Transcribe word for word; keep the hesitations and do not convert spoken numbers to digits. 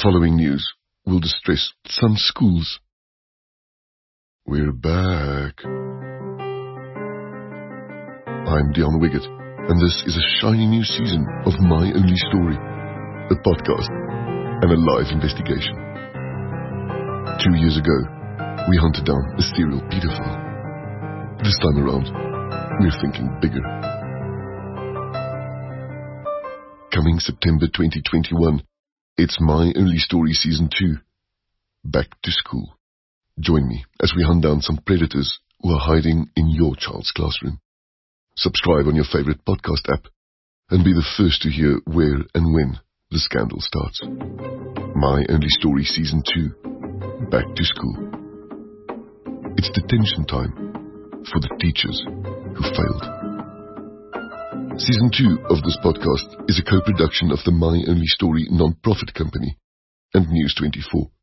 following news will distress some schools. We're back. I'm Dion Wiggett, and this is a shiny new season of My Only Story, a podcast and a live investigation. Two years ago, we hunted down a serial pedophile. This time around, we're thinking bigger. Coming September twenty twenty-one, it's My Only Story Season two, Back to School. Join me as we hunt down some predators who are hiding in your child's classroom. Subscribe on your favorite podcast app and be the first to hear where and when the scandal starts. My Only Story Season two, Back to School. It's detention time for the teachers who failed. Season two of this podcast is a co-production of the My Only Story non-profit company and News twenty-four.